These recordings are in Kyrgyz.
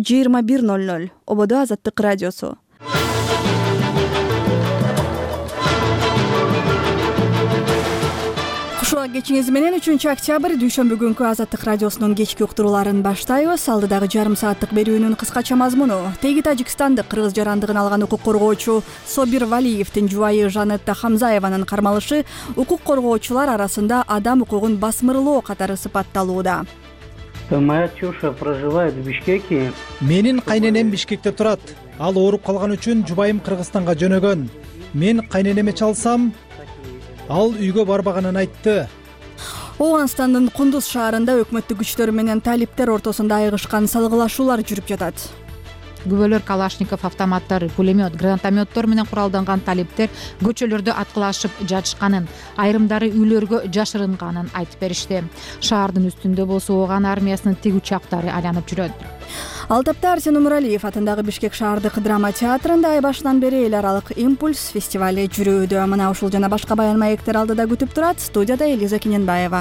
21:00 Ободо Азаттык радиосу. Кушуа кечиңиз менен 3-октябрь дүйшөмбү күнкү Азаттык радиосунун кечки уктурууларын баштайбыз. Алдыдагы жарым сааттык берүүнүн кыскача мазмуну: теги Тажикстандык кыргыз жарандыгын алган укук коргоочу Собир Валиевдин жубайы Жанетта Хамзаеванын кармалышы укук коргоочулар арасында адам укугун басмырлоо катары сыпатталууда. Моя тёща проживает в Бишкеке. Менин кайненем Бишкекте турат. Ал ооруп калган үчүн жубайым Кыргызстанга жөнөгөн. Мен кайненеме чалсам, ал үйгө барбаганын айтты. Ооганстандын Кундуз шаарында өкмөттүк күчтөр менен талиптер ортосунда айгышкан салгылашуулар жүрүп жатат. Күбөлөр калашников, автоматтар, пулемет, гранатометтор менен куралданган талиптер көчөлөрдө аткылашып жатышканын, айрымдары үйлөргө жашырынганын айтып беришти. Шаардын үстүндө болсо ооган армиясынын тиг учактары айланып жүрөт. Ал тапта Арсен Умуралиев атындагы Бишкек шаардык драма театрында ай башынан бери эл аралык импульс фестивали жүрүүдө. Мына ушул жана башка баян маектер алдыда күтүп турат. Студияда Элиза Кененбаева.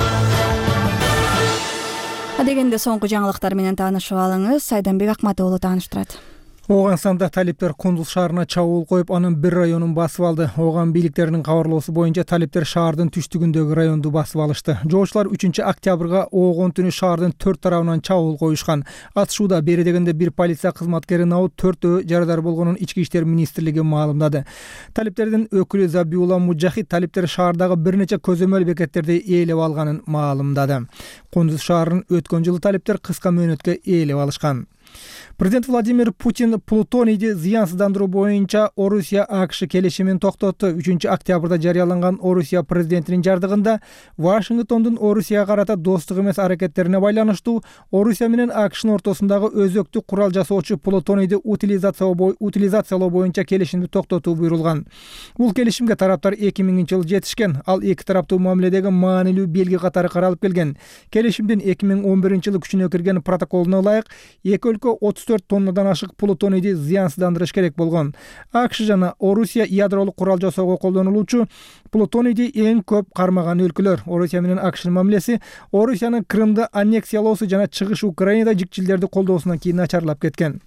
Адегенде соңку жаңылыктар менен таанышып алыңыз. Айданбек Акматоğlu тааныштырат. Ооганстанда талиптер Кундуз шаарына чабуул коюп, анын бир районун басып алды. Ооган бийликтеринин кабарлоосу боюнча талиптер шаардын түштүгүндөгү районду басып алышты. Жоочулар 3-октябрга оогон түнү шаардын 4 тарабынан чабуул коюшкан. Атышууда бери дегенде бир полиция кызматкерин абып, 4 жарадар болгонун Ички иштер министрлиги маалымдады. Талиптердин өкүлү Забиулла Мужахид талиптер шаардагы бир нече көзөмөл бекеттерди ээлеп алганын маалымдады. Кундуз шаарынын өткөн жылы талиптер кыска мөөнөткө ээлеп алышкан. Президент Владимир Путин плутонийди зыянсыздандыруу боюнча Орусия-АКШ келишимин токтотту. 3-октябрда жарыяланган Орусия президентинин жардыгында Вашингтондун Орусияга карата достук эмес аракеттерине байланыштуу Орусия менен АКШнын ортосундагы өзөктүк курал жасоочу плутонийди утилизациялоо боюнча келишимди токтотуу буйрулган. Бул келишимге тараптар 2000-жылы жетишкен. Ал эки тараптуу мамиледеги маанилүү белги катары каралып келген. Келишимдин 2011-жылы күчүнө кирген протоколуна ылайык эки өлкө 34 тоннадан ашык плутонийди зыянсыздандырыш керек болгон. АКШ жана Орусия ядролук курал жасоого колдонулуучу плутонийди эң көп кармаган өлкөлөр. Орусия менен АКШнын мамилеси Орусиянын Крымды аннексиялоосу жана чыгыш Украинада жикчилдерди колдоосунан кийин начарлап кеткен.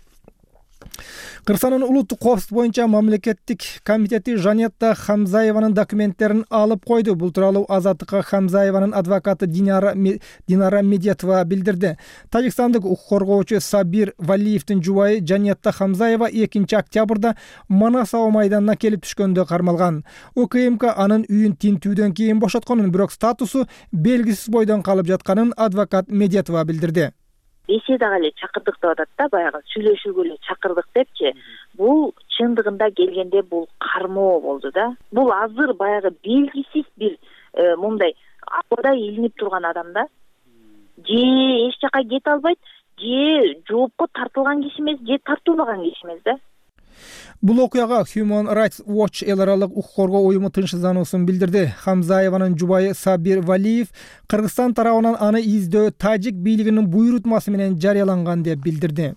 Кыргызстандын улуттук коопсуздук боюнча мамлекеттик комитети Жанетта Хамзаеванын документтерин алып койду. Бул тууралуу Азаттыкка Хамзаеванын адвокаты Динара Медетова билдирди. Тажикстандык укук коргоочу Сабир Валиевдин жубайы Жанетта Хамзаева 2-октябрда Манасау майданына келип түшкөндө кармалган. УКМК анын үйүн тинтүүдөн кийин бошотконун, бирок статусу белгисиз бойдон калып жатканын адвокат Медетова билдирди. Беседага эле чакырдык деп атат да, баягы сүйлөшүүгө эле чакырдык депчи. Бул чындыгында келгенде бул кармоо болду да. Бул азыр баягы белгисиз бир мындай абада илинип турган адам да. Же эч жака кете албайт, же жоопко тартылган киши эмес, же тартылбаган киши эмес да. Бул окуяга Human Rights Watch эл аралык укук коргоо уюму тынчсыздануусун билдирди. Хамзаеванын жубайы Сабир Валиев Кыргызстан тарабынан аны издөө тажик бийлигинин буйрутмасы менен жарыяланган деп билдирди.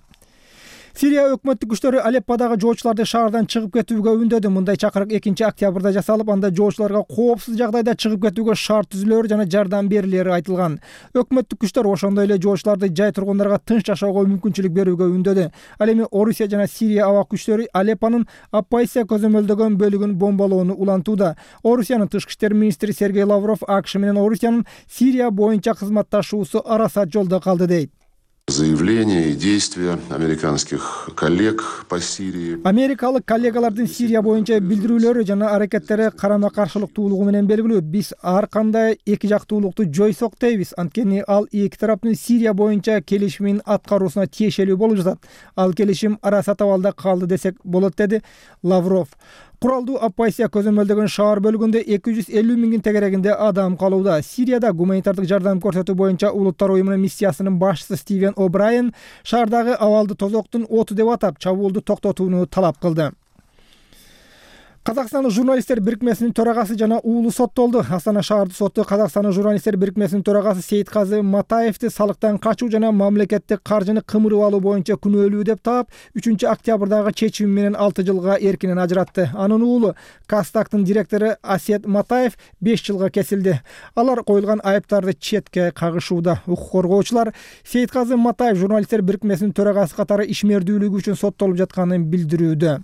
Сирия өкмөттүк күчтөрү Алепподагы жоочуларды шаардан чыгып кетүүгө үндөдү. Мындай чакырык 2-октябрда жасалып, анда жоочуларга коопсуз жагдайда чыгып кетүүгө шарт түзүлөөрү жана жардам берилери айтылган. Өкмөттүк күчтөр ошондой эле жоочуларды жай тургундарга тынч жашоого мүмкүнчүлүк берүүгө үндөдү. Ал эми Орусия жана Сирия абак күчтөрү Алеппонун оппозиция көзөмөлдөгөн бөлүгүн бомбалоону улантууда. Орусиянын тышкы иштер министри Сергей Лавров АКШ менен Орусиянын Сирия боюнча кызматташуусу араса жолдо калды дейт. Заявления и действия американских коллег по Сирии. Америкалык коллегалардын Сирия боюнча билдирүүлөрү жана аракеттери карама-каршылыктуулугу менен белгилүү. Биз ар кандай эки жактуулукту жойсок дейбиз. Анткени ал эки тараптын Сирия боюнча келишимин аткаруусуна тиешелүү болуп жатат. Ал келишим араса абалда калды десек болот, деди Лавров. Куралдуу оппозиция көзөмөлдөгөн шаар бөлүгүндө 250 миңдин тегерегинде адам калууда. Сирияда гуманитардык жардам көрсөтүү боюнча Улуттар уюмунун миссиясынын башчысы Стивен О'Брайен шаардагы абалды тозоктун оту деп атап, чабуулду токтотууну талап кылды. Казакстандык журналисттер бирикмесинин төрагасы жана уулу соттолду. Астана шаардык соту Казакстандык журналисттер бирикмесинин төрагасы Сейитказы Матаевди салыктан качуу жана мамлекеттик каржыны кымырып алуу боюнча күнөөлүү деп таап, 3-октябрдагы чечими менен 6 жылга эркинен ажыратты. Анын уулу Казтактын директору Асет Матаев 5 жылга кесилди. Алар коюлган айыптарды четке кагышууда. Укук коргоочулар Сейитказы Матаев журналисттер бирикмесинин төрагасы катары ишмердүүлүгү үчүн соттолуп жатканын билдирүүдө.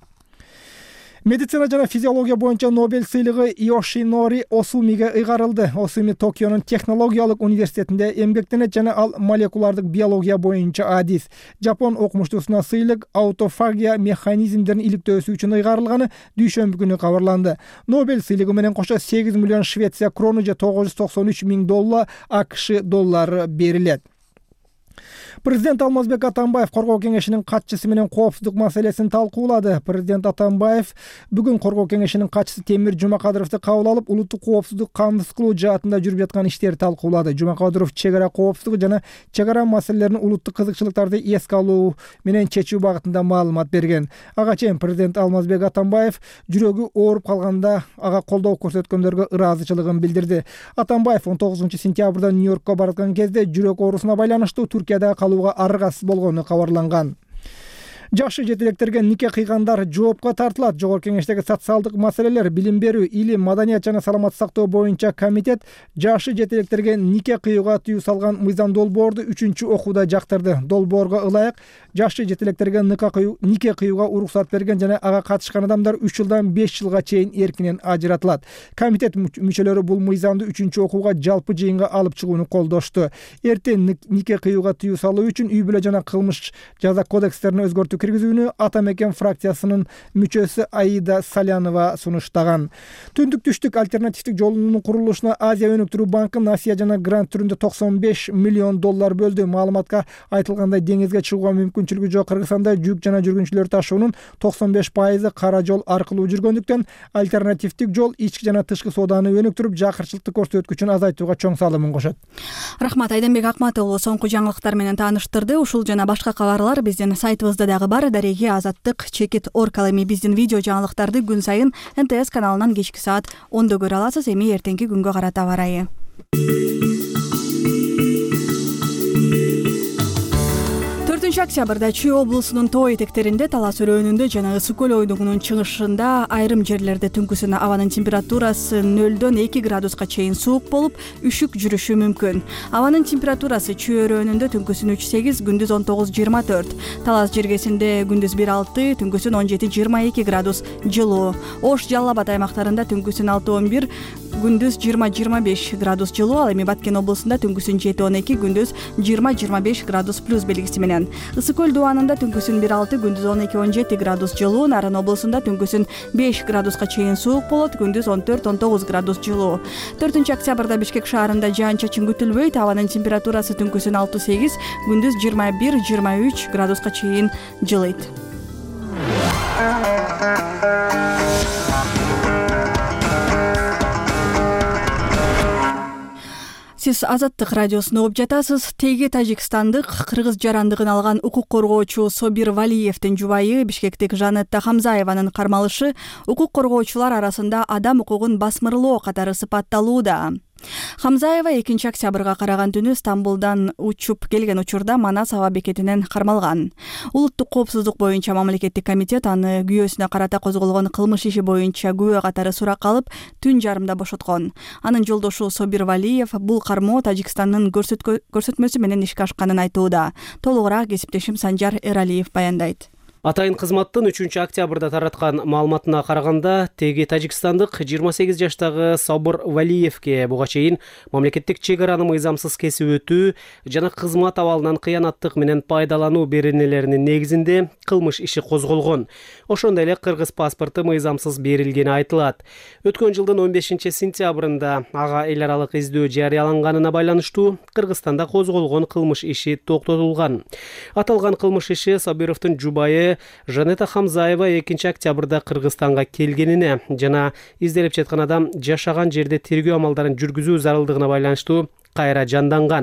Медицина жана физиология боюнча Нобель сыйлыгы Йошинори Осумиге ыйгарылды. Осуми Токионун технологиялык университетинде эмгектенет жана ал молекулардык биология боюнча адис. Жапон окумуштуусуна сыйлык аутофагия механизмдерин иликтөөсү үчүн ыйгарылганы дүйшөмбү күнү кабарланды. Нобель сыйлыгы менен кошо 8 миллион Швеция крону же $993,000 АКШ доллары берилет. Президент Алмазбек Атамбаев коргоо кеңешинин катчысы менен коопсуздук маселесин талкуулады. Президент Атамбаев бүгүн коргоо кеңешинин катчысы Темир Жумакадыровду кабыл алып, улуттук коопсуздук камсыз кылуу жаатында жүрүп жаткан иштерди талкуулады. Жумакадыров чек ара коопсуздугу жана чек ара маселелерин улуттук кызыкчылыктарды эске алуу менен чечүү багытында маалымат берген. Ага чейин президент Алмазбек Атамбаев жүрөгү ооруп калганда ага колдоо көрсөткөндөргө ыраазычылыгын билдирди. Атамбаев 19-сентябрда Нью-Йоркко бараткан кезде жүрөк оорусуна байланыштуу Түркияда калууга аргасыз болгону кабарланган. Жакшы жетелектерге нике кыйгандар жоопко тартылат. Жогорку кеңештеги социалдык маселелер, билим берүү, илим, маданият жана саламаттык сактоо боюнча комитет жакшы жетелектерге нике кыюуга тыюу салган мыйзам долбоорду 3-окууда жактырды. Долбоорго ылайык жакшы жетелектерге нике кыюуга уруксат берген жана ага катышкан адамдар 3 жылдан 5 жылга чейин эркинен ажыратылат. Комитет мүчөлөрү бул мыйзамды 3-окууга жалпы жыйынга алып чыгууну колдошту. Эртең нике кыюуга тыюу салуу үчүн үй бүлө жана кылмыш жаза кодекстерине өзгөртүү киргизүүнү Ата Мекен фракциясынын мүчөсү Аида Салянова сунуштаган. Түндүк түштүк альтернативдик жолунун курулушуна Азия өнүктүрүү банкы насыя жана грант түрүндө $95 миллион бөлдү. Маалыматка айтылгандай, деңизге чыгууга мүмкүнчүлүгү жок Кыргызстанда жүк жана жүргүнчүлөр ташуунун 95% кара жол аркылуу жүргөндүктөн альтернативдик жол ички жана тышкы сооданы өнүктүрүп, жакырчылыктын көрсөткүчүн азайтууга чоң салымын кошот. Рахмат, Айденбек Акматову соңку жаңылыктар менен тааныштырды. Ушул жана башка кабарлар биздин сайтыбызда дагы бар. Дареги Азаттык чекит орг. Ал эми биздин видео жаңылыктарды күн сайын НТС каналынан кечки саат 10-да көрө аласыз. Эми эртеңки күнгө карата аба ырайы. 4-октябрда Чүй облусунун тоо этектеринде, Талас өрөөнүндө жана Ысык көл ойдугунун чыгышында айрым жерлерде түнкүсүн абанын температурасы 0-2 градуска чейин суук болуп, үшүк жүрүшү мүмкүн. Абанын температурасы Чүй өрөөнүндө түнкүсүн 3-8, күндүз 19-24. Талас жергесинде күндүз 1-6, түнкүсүн 17-22 градус жылуу. Ош, Жалал Абад аймактарында түнкүсүн 6-11, күндүз 20-25 градус жылуу. Ал эми Баткен облусунда түнкүсүн 7-12, күндүз 20-25 градус плюс белгиси менен. Ысык көл дубанында түнкүсүн 1-6, күндүз 12-17 градус жылуу. Нарын облусунда түнкүсүн 5 градуска чейин суук болот, күндүз 14-19 градус жылуу. 4-октябрда Бишкек шаарында жаан-чачын күтүлбөйт. Абанын температурасы түнкүсүн 6-8, күндүз 21-23 градуска чейин жылыйт. Сиз Азаттык радиосуна угуп жатасыз. Теги Тажикстандык кыргыз жарандыгын алган укук коргоочу Собир Валиевдин жубайы Бишкектик Жанетта Хамзаеванын кармалышы укук коргоочулар арасында адам укугун басмырлоо катары сыпатталууда. Хамзаева 2-октябрга караган түнү Стамбулдан учуп келген учурда Манас аба бекетинен кармалган. Улуттук коопсуздук боюнча мамлекеттик комитет аны күйөөсүнө карата козголгон кылмыш иши боюнча күбө катары суракка алып, түн жарымда бошоткон. Анын жолдошу Собир Валиев бул кармоо Тажикстандын көрсөтмөсү менен ишке ашканын айтууда. Толугураак кесиптешим Санжар Эралиев баяндайт. Атайын кызматтын 3-октябрда тараткан маалыматына караганда, теги Тажикстандык 28 жаштагы Собир Валиевке буга чейин мамлекеттик чек араны мыйзамсыз кесип өтүү жана кызмат абалынан кыянаттык менен пайдалануу беренелеринин негизинде кылмыш иши козголгон. Ошондой эле кыргыз паспорту мыйзамсыз берилгени айтылат. Өткөн жылдын 15-сентябрында ага эл аралык издөө жарыяланганына байланыштуу Кыргызстанда козголгон кылмыш иши токтотулган. Аталган кылмыш иши Собировдун жубайы Жанета Хамзаева 2-октябрда Кыргызстанга келгенине жана изделип жаткан адам жашаган жерде тергөө амалдарын жүргүзүү зарылдыгына байланыштуу кайра жанданган.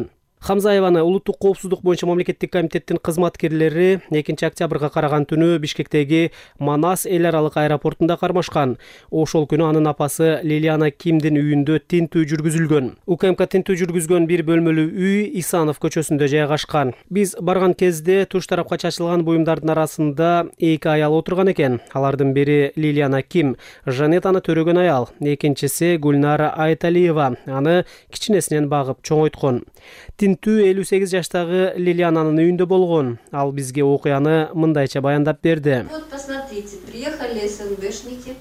Хамзаеваны улуттук коопсуздук боюнча мамлекеттик комитеттин кызматкерлери 2-октябрга караган түнү Бишкектеги Манас эл аралык аэропортунда кармашкан. Ошол күнү анын апасы Лилиана Кимдин үйүндө тинтүү жүргүзүлгөн. УКМК тинтүү жүргүзгөн бир бөлмөлүү үй Исанов көчөсүндө жайгашкан. Биз барган кезде туш тарапка чачылган буюмдардын арасында 2 аял отурган экен. Алардын бири Лилиана Ким, Жанетаны төрөгөн аял, экинчиси Гульнара Айталиева, аны кичинесинен багып чоңойткон. Тинтүү 58 жаштагы Лилиананын үйүндө болгон. Ал бизге окуяны мындайча баяндап берди. Вот посмотрите, приехали СНБшники.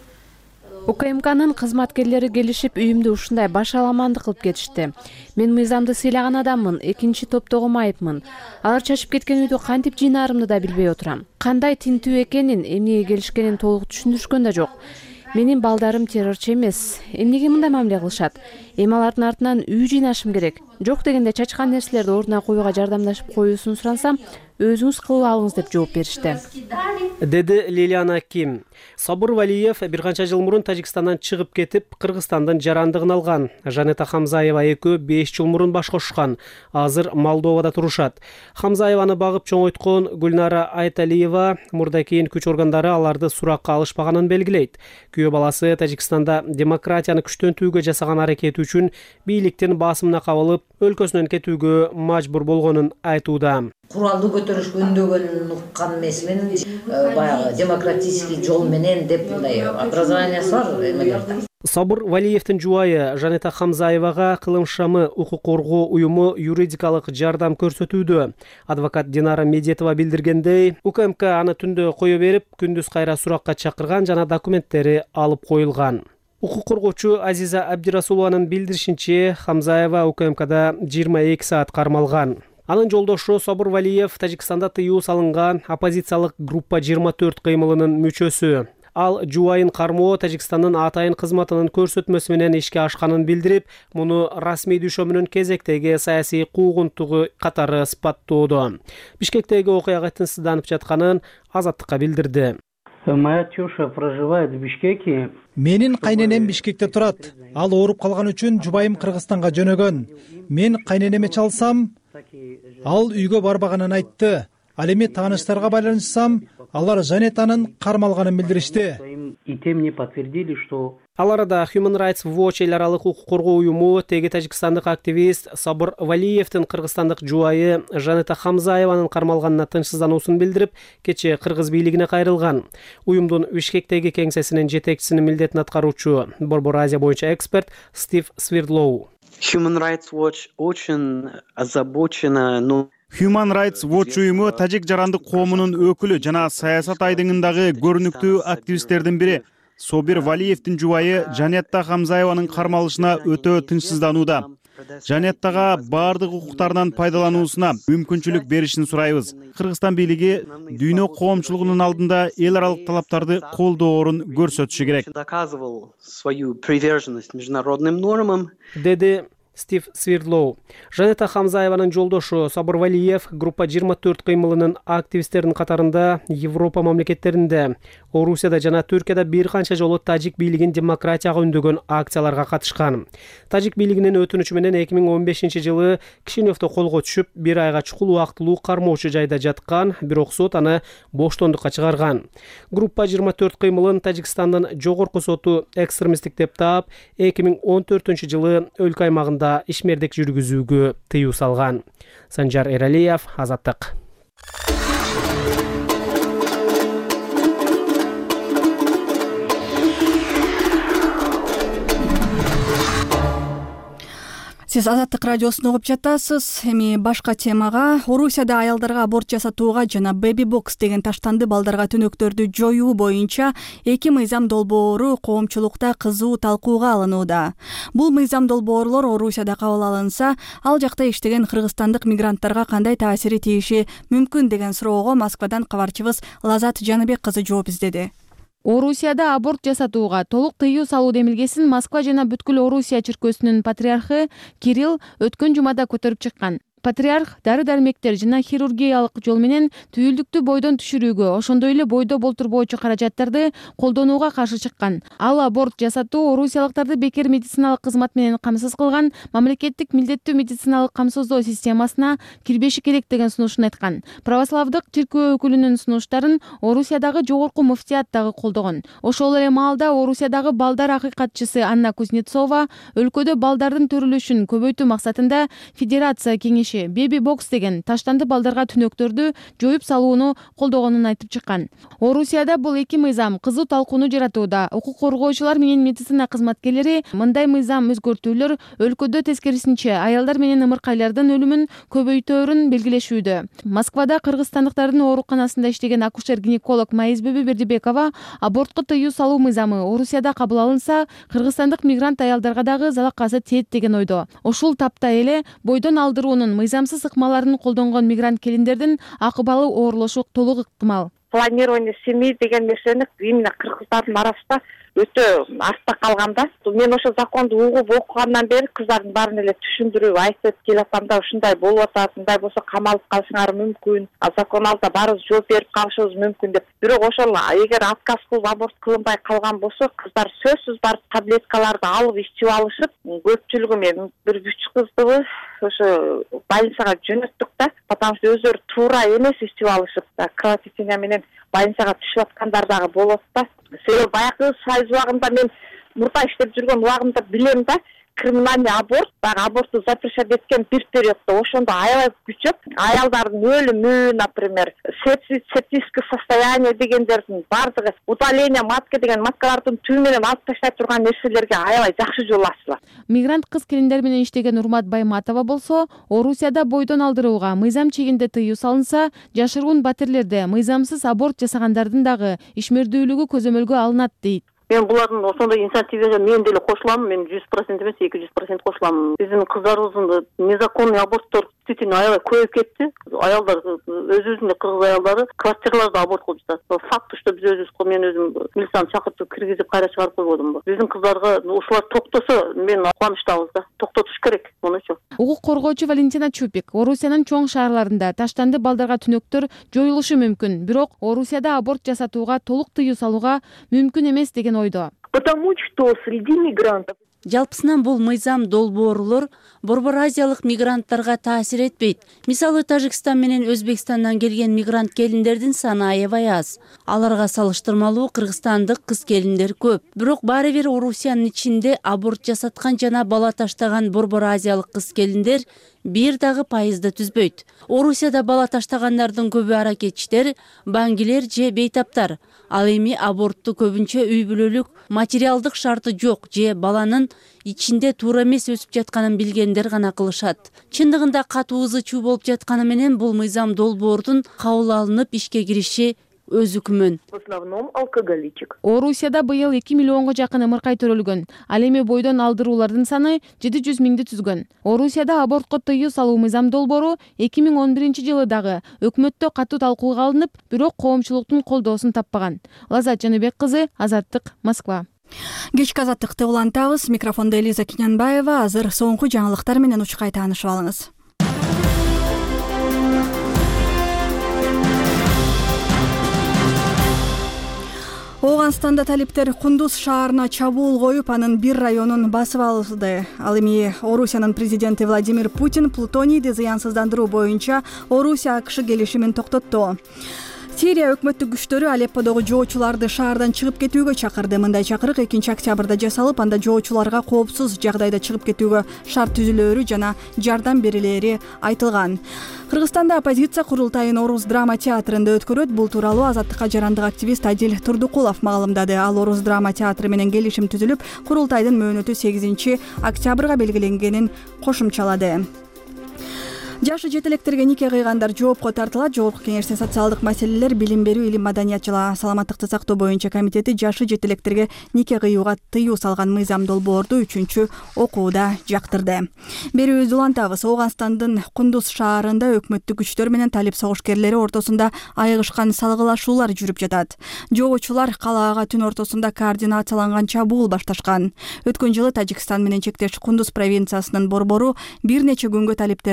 УКМКнын кызматкерлери келишип үйүмдү ушундай башаламандык кылып кетишти. Мен мыйзамды сыйлаган адаммын, экинчи топтогу майыпмын. Алар чачып кеткен үйдү кантип жыйнаарымды да билбей отурам. Кандай тинтүү экенин, эмнеге келишкенин толук түшүндүрүшкөн да жок. Менин балдарым террорчу эмес. Эмнеге мындай мамиле кылышат? Эми алардын артынан үй жыйнашым керек. Жок дегенде чачкан нерселерди ордуна коюуга жардамдашып коюусун сурансам, өзүңүз кылып алыңыз деп жооп беришти. Деди Лилиана Ким. Собур Валиев бир канча жыл мурун Тажикстандан чыгып кетип, Кыргызстандын жарандыгын алган. Жанета Хамзаева экөө 5 жыл мурун баш кошушкан. Азыр Молдовада турушат. Хамзаеваны багып чоңойткон Гульнара Айталиева мурда кийин күч органдары аларды суракка алышпаганын белгилейт. Күйөө баласы Тажикстанда демократияны күчтөнтүүгө жасаган аракети үчүн бийликтин басымына кабылып, өлкөсүнөн кетүүгө мажбур болгонун айтууда. Куралды көтөрүшкө үндөгөнүн уккан эмесмин. Баягы демократический жол менен деп мындай образованиясы бар эмелерде. Собур Валиевдин жубайы Жанета Хамзаевага кылым шамы укук коргоо уюму юридикалык жардам көрсөтүүдө. Адвокат Динара Медетова билдиргендей, УКМК аны түндө кое берип, күндүз кайра суракка чакырган жана документтери алып коюлган. Укук коргоочу Азиза Абдирасулованын билдиришинче, Хамзаева УКМКда 22 саат кармалган. Анын жолдошу Собур Валиев Тажикстанда тыюу салынган оппозициялык группа 24 кыймылынын мүчөсү. Ал жубайын кармоо Тажикстандын атайын кызматынын көрсөтмөсү менен ишке ашканын билдирип, муну расмий дөшөмүнүн кезектеги саясий куугунтугу катары сыпаттоодо. Бишкектеги окуяга тынчсызданып жатканын Азаттыкка билдирди. Моя теща проживает в Бишкеке. Менин кайненем Бишкекте турат. Ал ооруп калган үчүн жубайым Кыргызстанга жөнөгөн. Мен кайненеме чалсам, ал үйгө барбаганын айтты. Ал эми тааныштарга байланышсам, алар Жанетанын кармалганын билдиришти. И те мне подтвердили, что Ал арада Human Rights Watch эл аралык укук коргоо уюму теги тажикстандык активист Собур Валиевдин кыргызстандык жубайы Жанета Хамзаеванын кармалганына тынчсыздануусун билдирип, кечээ кыргыз бийлигине кайрылган. Уюмдун Бишкектеги кеңсесинин жетекчисинин милдетин аткаруучу Борбор Азия боюнча эксперт Стив Свердлоу. Human Rights Watch очень озабочена, Human Rights Watch уюму тажик жарандык коомунун өкүлү жана саясат айдыңындагы көрүнүктүү активисттердин бири Собур Валиевдин жубайы Жанета Хамзаеванын кармалышына өтө тынчсызданууда. Жанеттага баардык укуктарынан пайдалануусуна мүмкүнчүлүк беришин сурайбыз. Кыргызстан бийлиги дүйнө коомчулугунун алдында эл аралык талаптарды колдоорун көрсөтүшү керек. Доказывал свою приверженность международным нормам. Деди Стив Свердлоу. Жанета Хамзаеванын жолдошу Собур Валиев группа 24 кыймылынын активисттеринин катарында Европа мамлекеттеринде, Орусияда жана Түркияда бир канча жолу тажик бийлигин демократияга үндөгөн акцияларга катышкан. Тажик бийлигинин өтүнүчү менен 2015-жылы Кишиневдо колго түшүп, бир айга чукул убактылуу кармоочу жайда жаткан, бирок сот аны боштондукка чыгарган. Группа 24 кыймылын Тажикстандын жогорку соту экстремисттик деп таап, 2014-жылы өлкө аймагында ишмердик жүргүзүүгө тыюу салган. Санжар Эралиев, Азаттык. Сиз Азаттык радиосун угуп жатасыз. Эми башка темага. Орусияда аялдарга аборт жасатууга жана baby box деген таштанды балдарга түнөктөрдү жоюу боюнча 2 мыйзам долбоору коомчулукта кызуу талкууга алынууда. Бул мыйзам долбоорлор Орусияда кабыл алынса, ал жакта иштеген кыргызстандык мигранттарга кандай таасири тийиши мүмкүн деген суроого Москвадан кабарчыбыз Лазат Жаныбек кызы жооп издеди. Орусияда аборт жасатууга толук тыюу салуу демилгесин Москва жана бүткүл Орусия чиркөөсүнүн патриархы Кирилл өткөн жумада көтөрүп чыккан. патриарх дары дармектер жана хирургиялык жол менен түйүлдүктү бойдон түшүрүүгө, ошондой эле бойдо болтурбоочу каражаттарды колдонууга каршы чыккан. Ал аборт жасатуу орусиялыктарды бекер медициналык кызмат менен камсыз кылган, мамлекеттик милдеттүү медициналык камсыздоо системасына кирбеши керек деген сунушун айткан. Православдык чиркөө өкүлүнүн сунуштарын Орусиядагы жогорку муфтият дагы колдогон. Ошол эле маалда Орусиядагы балдар акыйкатчысы Анна Кузнецова өлкөдө балдардын төрүлүшүн көбөйтүү максатында Федерация кеңеши Baby Box деген таштанды балдарга түнөктөрдү жоюп салууну колдогонун айтып чыккан. Орусияда бул эки мыйзам кызуу талкууну жаратууда. Укук коргоочулар менен медицина кызматкерлери мындай мыйзам өзгөртүүлөр өлкөдө тескерисинче аялдар менен ымыркайлардын өлүмүн көбөйтөөрүн белгилешүүдө. Москвада кыргызстандыктардын ооруканасында иштеген акушер-гинеколог Маизбеби Бердибекова абортко тыюу салуу мыйзамы Орусияда кабыл алынса, кыргызстандык мигрант аялдарга дагы залакасы тиет деген ойдо. Ушул тапта эле бойдон алдыруунун мыйзамсыз ыкмаларын колдонгон мигрант келиндердин акыбалы оорлошу толук ыктымал. Планирование семьи деген нерсени именно кыргыздардын арасында өтө артта калганда, мен ошо законду угуп окугандан бери кыздардын баарын эле түшүндүрүп айтып келатам да, ушундай болуп атат, мындай болсо камалып калышыңар мүмкүн, закон алдында баарыбыз жооп берип калышыбыз мүмкүн деп. Бирок ошол эгер отказ кылып аборт кылынбай калган болсо, кыздар сөзсүз барып таблеткаларды алып ичип алышып, көпчүлүгү мен бир 3 кыздыбы ошо больницага жөнөттүк да, потому что өздөрү туура эмес ичип алышып да, кровотечение менен больницага түшүп аткандар дагы болот да. Себеби баягы сайыз убагында мен мурда иштеп жүргөн убагымда билем да, криминальный аборт, абортту запрещать эткен бир периоддо ошондо аябай күчөп, аялдардын өлүмү, например, септическое состояние дегендердин бардыгы, удаление матки деген маткалардын түбү менен алып таштай турган нерселерге аябай жакшы жол ачылат. Мигрант кыз келиндер менен иштеген Урмат Байматова болсо, Орусияда бойдон алдырууга мыйзам чегинде тыюу салынса, жашыруун батирлерде мыйзамсыз аборт жасагандардын дагы ишмердүүлүгү көзөмөлгө алынат дейт. Мен булардын ошондой инициативага мен деле кошулам, мен 100% эмес 200% кошулам. Биздин кыздарыбыздын незаконный аборттор действительно аябай көбөйүп кетти. Аялдар өзүнүн кыргыз аялдары квартираларда аборт кылып жатат. Факт, что биз өзүбүз, мен өзүм милицияны чакыртып киргизип кайра чыгарып койбодумбу. Биздин кыздарга ушулар токтосо, мен кубанычтабыз да. Токтотуш керек мунучу. Укук коргоочу Валентина Чупик Орусиянын чоң шаарларында таштанды балдарга түнөктөр жоюлушу мүмкүн, бирок Орусияда аборт жасатууга толук тыюу салууга мүмкүн эмес деген ойдо. Потому что среди мигрантов жалпысынан бул мыйзам долбоорлор Борбор Азиялык мигранттарга таасир этпейт. Мисалы Тажикстан менен Өзбекстандан келген мигрант келиндердин саны аябай аз. Аларга салыштырмалуу кыргызстандык кыз келиндер көп. Бирок баары бир Орусиянын ичинде аборт жасаткан жана бала таштаган Борбор Азиялык кыз келиндер бир дагы пайызды түзбөйт. Орусияда бала таштагандардын көбү аракетчилер, баңгилер же бейтаптар. Ал эми абортту көбүнчө үй бүлөлүк материалдык шарты жок же баланын ичинде туура эмес өсүп жатканын билгендер гана кылышат. Чындыгында катуу ызы чуу болуп жатканы менен бул мыйзам долбоордун кабыл алынып ишке кириши өз үкүмүн. В основном алкоголичек. Орусияда быйыл 2 миллионго жакын ымыркай төрөлгөн. Ал эми бойдон алдыруулардын саны 700 миңди түзгөн. Орусияда абортко тыюу салуу мыйзам долбоору 2011-жылы дагы өкмөттө катуу талкууга алынып, бирок коомчулуктун колдоосун таппаган. Лазат Жаныбек кызы, Азаттык, Москва. Кечки азаттыкты улантабыз. Микрофондо Элиза Кинянбаева. Азыр соңку жаңылыктар менен учкай таанышып алыңыз. Ооганстанда талиптер Кундуз шаарына чабуул коюп, анын бир районун басып алды. Ал эми Орусиянын президенти Владимир Путин плутонийди зыянсыздандыруу боюнча Орусия-АКШ келишимин токтотту. Сирия өкмөттүк күчтөрү Алепподогу жоочуларды шаардан чыгып кетүүгө чакырды. Мындай чакырык 2-октябрда жасалып, анда жоочуларга коопсуз жагдайда чыгып кетүүгө шарт түзүлөөрү жана жардам берилери айтылган. Кыргызстанда оппозиция курултайын Орус драма театрында өткөрөт. Бул тууралуу Азаттыкка жарандык активист Адил Турдукулов маалымдады. Ал Орус драма театры менен келишим түзүлүп, курултайдын мөөнөтү 8-октябрга белгиленгенин кошумчалады. Жашы жетелектерге нике кыйгандар жоопко тартылат. Жогорку кеңештин социалдык маселелер, билим берүү, илим, маданият жана саламаттыкты сактоо боюнча комитети жашы жетелектерге нике кыюуга тыюу салган мыйзам долбоорду 3-окууда жактырды. Берүүбүздү улантабыз. Ооганстандын Кундуз шаарында өкмөттүк күчтөр менен талип согушкерлери ортосунда айыгышкан салгылашуулар жүрүп жатат. Жоочулар калаага түн ортосунда координацияланган чабуул башташкан. Өткөн жылы Тажикстан менен чектеш Кундуз провинциясынын борбору бир нече күнгө талиптердин коло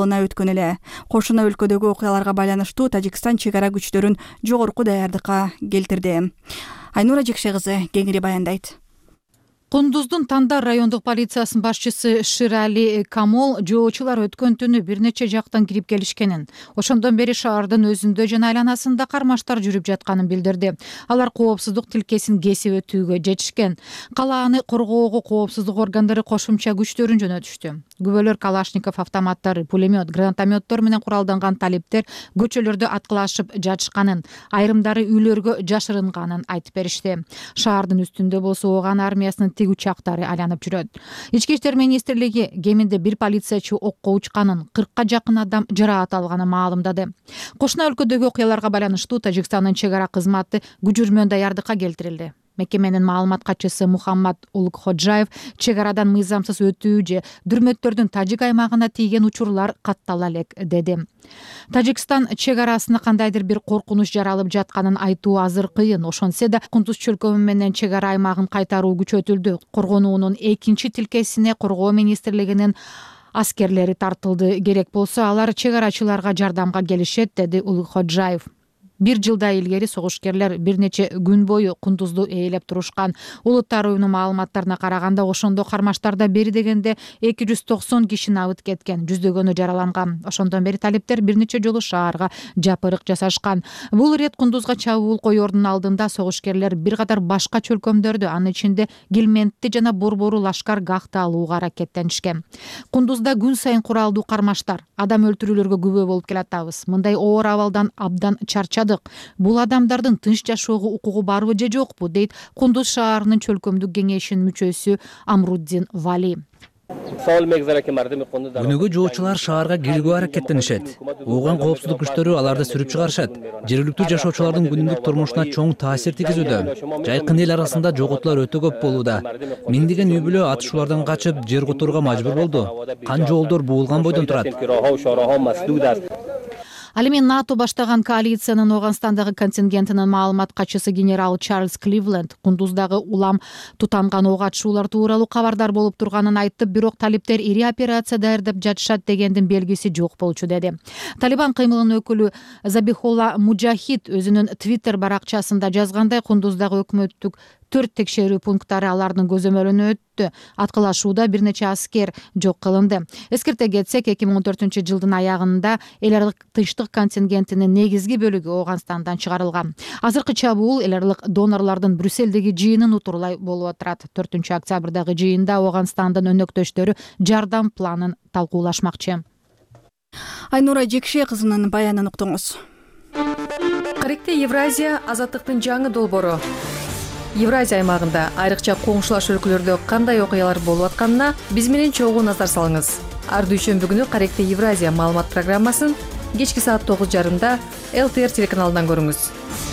жолуна өткөн эле. Кошуна өлкөдөгү окуяларга байланыштуу Тажикстан чек ара күчтөрүн жогорку даярдыкка келтирди. Айнура Жекше кызы кеңири баяндайт. Кундуздун Тандар райондук полициясынын башчысы Ширали Камол жоочулар өткөн түнү бир нече жактан кирип келишкенин, ошондон бери шаардын өзүндө жана айланасында кармаштар жүрүп жатканын билдирди. Алар коопсуздук тилкесин кесип өтүүгө жетишкен. Калааны коргоого коопсуздук органдары кошумча күчтөрүн жөнөтүштү. Күбөлөр калашников автоматтар, пулемет, гранатометтор менен куралданган талиптер көчөлөрдө аткылашып жатышканын, айрымдары үйлөргө жашырынганын айтып беришти. Шаардын үстүндө болсо ооган армиясынын тиг учактары айланып жүрөт. Ички иштер министрлиги кеминде бир полициячы окко учканын, 40ка жакын адам жараат алганын маалымдады. Кошуна өлкөдөгү окуяларга байланыштуу Тажикстандын чек ара кызматы күжүрмөн даярдыкка келтирилди. Мекеменин маалымат катчысы Мухаммад Улукходжаев чек арадан мыйзамсыз өтүү же дүрмөттөрдүн тажик аймагына тийген учурлар каттала элек деди. Тажикстан чек арасына кандайдыр бир коркунуч жаралып жатканын айтуу азыр кыйын. Ошонсе да Кундуз чөлкөмү менен чек ара аймагын кайтаруу күчөтүлдү. Коргонуунун экинчи тилкесине Коргоо министрлигинин аскерлери тартылды. Керек болсо алар чек арачыларга жардамга келишет, деди Улукходжаев. Бир жылдай илгери согушкерлер бир нече күн бою Кундузду ээлеп турушкан. Улуттар уюмунун маалыматтарына караганда ошондо кармаштарда бери дегенде 290 киши абыт кеткен, жүздөгөнү жараланган. Ошондон бери талиптер бир нече жолу шаарга жапырык жасашкан. Бул ирет Кундузга чабуул коюордун алдында согушкерлер бир катар башка чөлкөмдөрдү, анын ичинде Гилментти жана Борбору Лашкар гахты алууга аракеттенишкен. Кундузда күн сайын куралдуу кармаштар, адам өлтүрүүлөргө күбө болуп келатабыз. Мындай оор абалдан абдан чарчадык. Бул адамдардын тынч жашоого укугу барбы же жокпу, дейт Кундуз шаарынын чөлкөмдүк кеңешинин мүчөсү Амруддин Вали. Күнүгө жоочулар шаарга кирүүгө аракеттенишет. Ооган коопсуздук күчтөрү аларды сүрүп чыгарышат. Жергиликтүү жашоочулардын күнүмдүк турмушуна чоң таасир тийгизүүдө. Жайкын эл арасында жоготуулар өтө көп болууда. Миңдеген үй бүлө атышуулардан качып жер которууга мажбур болду. Кан жолдор буулган бойдон турат. Ал эми НАТО баштаган коалициянын Ооганстандагы контингентинин маалымат катчысы генерал Чарльз Кливленд Кундуздагы улам тутанган ок атышуулар тууралуу кабардар болуп турганын айтып, бирок талиптер ири операция даярдап жатышат дегендин белгиси жок болчу деди. Талибан кыймылынын өкүлү Забихулла Муджахид өзүнүн Twitter баракчасында жазгандай, Кундуздагы өкмөттүк 4 текшерүү пункттары алардын көзөмөлүнө өттү. Аткылашууда бир нече аскер жок кылынды. Эскерте кетсек, 2014-жылдын аягында эл аралык тынчтык контингентинин негизги бөлүгү Ооганстандан чыгарылган. Азыркы чабуул эл аралык донорлордун Брюссельдеги жыйынын утурулай болуп отурат. 4-октябрдагы жыйында Ооганстандын өнөктөштөрү жардам планын талкуулашмакчы. Айнура Жекше кызынын баянын уктуңуз. Каректе Евразия азаттыктын жаңы долбоору. Евразия аймагында айрыкча коңшулаш өлкөлөрдө кандай окуялар болуп атканына биз менен чогуу назар салыңыз. Ар дүйшөмбү күнү Каректе Евразия маалымат программасын кечки саат 9:30 ЛТР телеканалынан көрүңүз.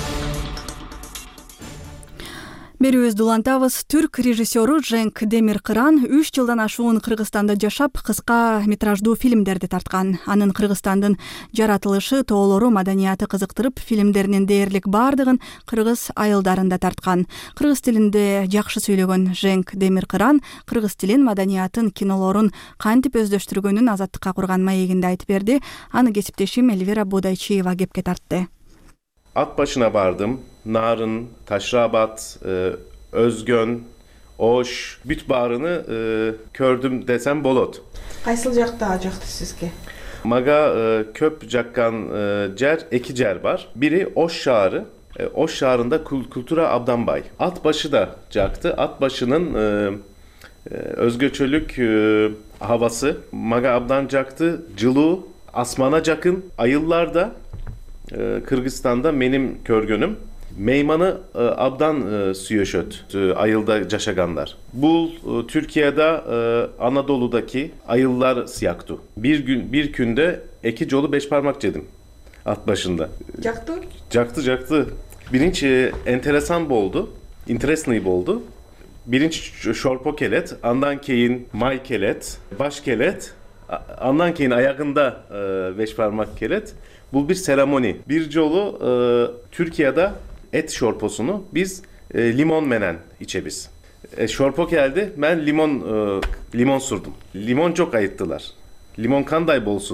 Берүүбүздү улантабыз. Түрк режиссеру Женк Демиркыран 3 жылдан ашуун Кыргызстанда жашап, кыска метраждуу фильмдерди тарткан. Анын Кыргызстандын жаратылышы, тоолору, маданияты кызыктырып, фильмдеринин дээрлик бардыгын кыргыз айылдарында тарткан. Кыргыз тилинде жакшы сүйлөгөн Женк Демиркыран кыргыз тилин, маданиятын, кинолорун кантип өздөштүргөнүн Азаттыкка курган маегинде айтып берди. Аны кесиптешим Эльвира Будайчиева кепке тартты. At başına vardım. Narın, Taşrabat, Özgön, Oş, büt bağrını kördüm desem bolot. Kaysıl jakta jaktı sizge? Maga köp jakkan cer, iki cer var. Biri Oş şaarı. Oş şaarında Kultura Abdanbay. At başı da jaktı. At başının özgöçölük havası. Maga Abdan jaktı. Cılığı, asmana jakın. Ayıllarda Kırgızistan'da benim körgönüm. Meymanı abdan süyeşöt ayılda caşaganlar. Bu Türkiye'de Anadolu'daki ayıllar siyaktu. Bir günde 2 jolu 5 parmak yedim at başında. Jaktı. Birinci enteresan boldu. Interesting boldu. Birinci şorpo kelet, andan keyin may kelet, baş kelet, andan keyin ayağında 5 parmak kelet. Bu bir seremoni. Bir jolu Türkiye'de et şorposunu biz limon menen içebiz. Şorpo geldi, ben limon sürdüm. Limon çok ayıttılar. Limon kanday bolsun.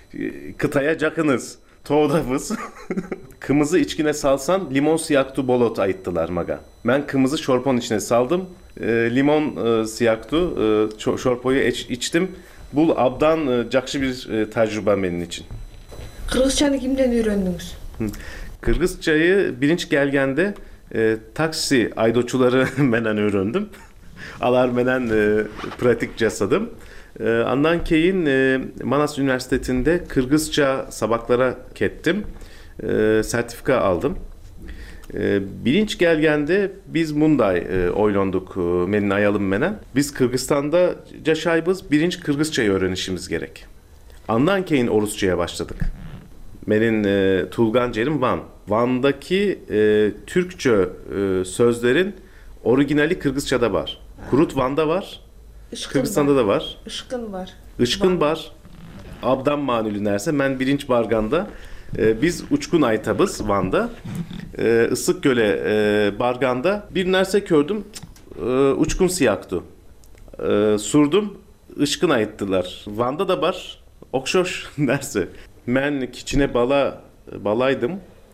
kıtaya jakınız. Toğdabız. Kımızı içkine salsan limon siyaktu bolot ayıttılar maga. Ben kımızı şorpon içine saldım. Limon siyaktu şorpoyu içtim. Bul abdan jakşı bir tecrübe benim için. Kırgızçanı kimden öğrendiniz? Kırgızçayı birinci gelgende taksi aydoçuları menen öğrendim. Alar menen pratik jasadım. Andan keyin Manas Üniversitesi'nde Kırgızça sabaklara kettim. Sertifika aldım. Birinci gelgende biz munday oylanduk menin ayalım menen. Biz Kırgızistan'da yaşaybız birinci Kırgızçayı öğrenişimiz gerek. Andan keyin Orusça'ya başladık. Menin Tulgan Cerim Van. Van'daki Türkçe sözlerin orijinali Kırgızça'da var. Kurut Van'da var. Kırgızistan'da da var. Işkın var. Işkın var. Abdan manülü nerse. Ben birinci barganda. Biz uçkun aytabız Van'da. Isık göle barganda. Bir nerse gördüm. Uçkun siyaktu. Surdum. Işkın ayıttılar. Van'da da var. Okşoş nerse. Ben kiçine balaydım.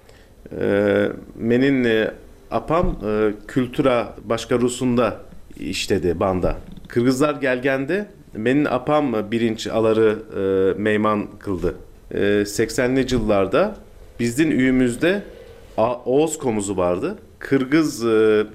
Menin apam kültüra başka Rusunda işledi banda. Kırgızlar gelgende menin apam birinci aları meyman kıldı. 80'li yıllarda bizden üyümüzde Oğuz komuzu vardı. Kırgız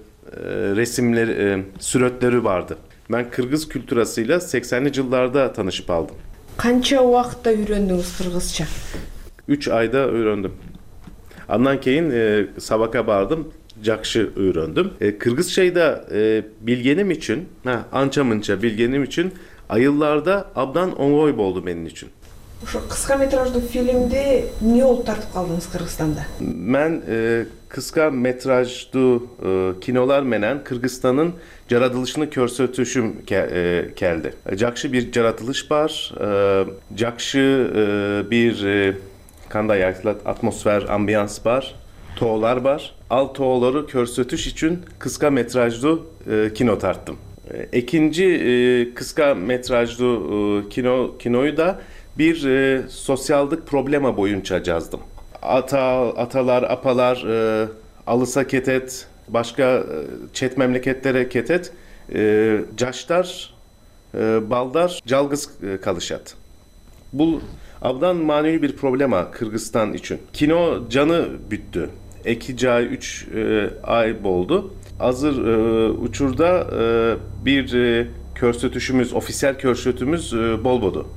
resimleri, sürötleri vardı. Ben Kırgız kültürasıyla 80'li yıllarda tanışıp aldım. Kança vakitte öğrendiniz Kırgızça? 3 ayda öğrendim. Andan keyin sabaka bardım. Jakşı öğrendim. Kırgızçayı da bilgenim için, ança mınça bilgenim için ayıllarda abdan oňoý boldu benim için. Şu kısa metrajlı filmde ne olup tartıp kaldınız Kırgızistan'da? Ben kısa metrajlı kinolar menen Kırgızistan'ın jaradılışını körsötüşüm geldi. Jakşı bir jaradılış var. Jakşı bir kanday atmosfer, ambiyans var. Toğlar var. Al toğları körsötüş için kısa metrajlı kino tarttım. İkinci kısa metrajlı kinoyu da bir sosyallık problema boyunca yazdım. Atalar, apalar, alısa ketet, başka çet memleketlere ketet, caştar, baldar, calgız kalışat. Bu abdan manevi bir problema Kırgızistan için. Kino canı büttü. 2 ay, 3 ay boldu. Hazır uçurda bir körsötüşümüz, ofisiyel körsötümüz bolbodu.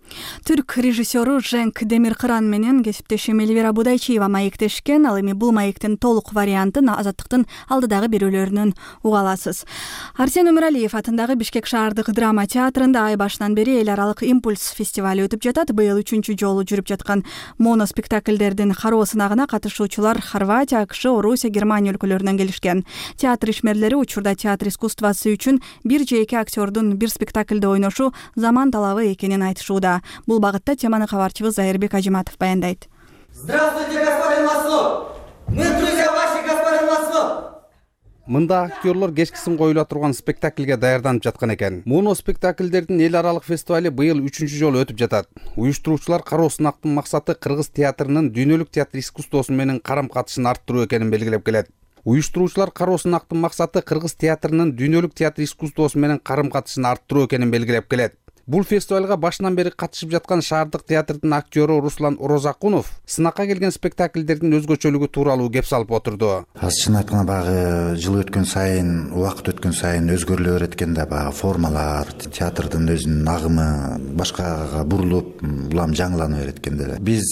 Türk rejissörü Cenk Demirkıran менен кесиптешим Эльвира Будайчиева маектешкен. Ал эми бул маектин толук вариантын Азаттыктын алдыдагы берүүлөрүнөн уга аласыз. Арсен Өмүралиев атындагы Бишкек шаардык драма театрында ай башынан бери эл аралык импульс фестивали өтүп жатат. Быйыл 3-чү жолу жүрүп жаткан моноспектакльдердин кароо сынагына катышуучулар Хорватия, АКШ, Орусия, Германия өлкөлөрүнөн келишкен. Театр ишмерлери учурда театр искусствосу үчүн бир же эки актёрдун бир спектакльде ойношу заман талабы экенин айтышууда. Бул багытта теманы кабарчыбыз Айырбек Ажиматов баяндайт. Здравствуйте, господин Маслов! Мы друзья ваши, господин Маслов! Мында актерлор кечкисин коюла турган спектакльге даярданып жаткан экен. Моноспектакльдердин эл аралык фестивали быйыл 3-чү жолу өтүп жатат. Уюштуруучулар кароо сынактын максаты кыргыз театрынын дүйнөлүк театр искусствосу менен карам-катышын арттыруу экенин белгилеп келет. Уюштуруучулар кароо сынактын максаты кыргыз театрынын дүйнөлүк театр искусствосу менен карам-катышын арттыруу экенин белгилеп келет. Бул фестивалга башынан бери катышып жаткан шаардык театрдын актёру Руслан Орозакунов сынакка келген спектакльдердин өзгөчөлүгү тууралуу кеп салып отурду. Чын айтканда багы жыл өткөн сайын, убакыт өткөн сайын өзгөрүлө берет экен да, багы формалар, театрдын өзүнүн агымы башкага бурулуп, улам жаңылана берет экен да. Биз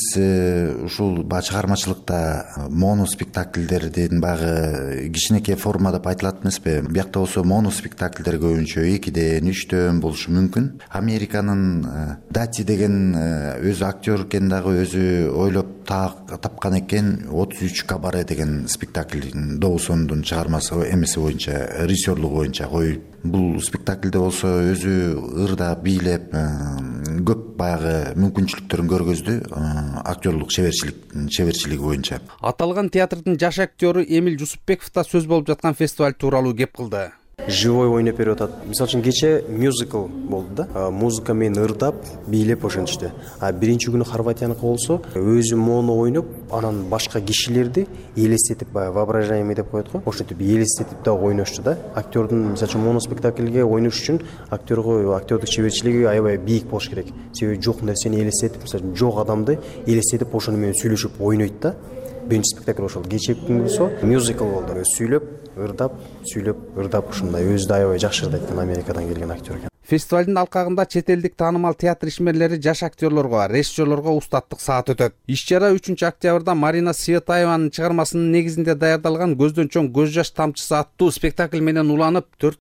ушул чыгармачылыкта моноспектакльдердин багы кичинекей форма деп айтылат эмеспи? Биякта болсо моноспектакльдер көбүнчө 2ден 3дөн болушу мүмкүн. Американын Дати деген өзү актер экен дагы өзү ойлоп тапкан экен. 33 кабаре деген спектакль Доусондун чыгармасы эмеси боюнча, режиссерлугу боюнча коюп. Бул спектакльде болсо өзү ырда бийлеп, көп баягы мүмкүнчүлүктөрүн көргөздү актерлук чеберчилиги боюнча. Аталган театрдын жаш актёру Эмил Жусупбеков да сөз болуп жаткан фестиваль тууралуу кеп кылды. живой ойноп берип атат. Мисалы үчүн кече мюзикл болду да. Музыка менен ырдап, бийлеп ошентишти. Биринчи күнү хорватияныкы болсо, өзү моно ойноп, анан башка кишилерди элестетип, баягы воображаемый деп коет го. Ошентип элестетип да ойношту да. Актердун мисалы үчүн моноспектакльге ойнош үчүн актердук чеберчилиги аябай бийик болуш керек. Себеби жок нерсени элестетип, мисалы жок адамды элестетип ошону менен сүйлөшүп ойнойт да. Биринчи спектакль ошол. Кечээки күн болсо мюзикл болду. Сүйлөп, ырдап ушундай. Өзү да аябай жакшы ырдайт экен, Америкадан келген актер экен. Фестивалдын алкагында чет элдик таанымал театр ишмерлери жаш актерлорго, режиссерлорго устаттык саат өтөт. Иш-чара 3 октябрда Марина Светаеванын чыгармасынын негизинде даярдалган Көздөн чоң көз жаш тамчысы аттуу спектакль менен уланып, 4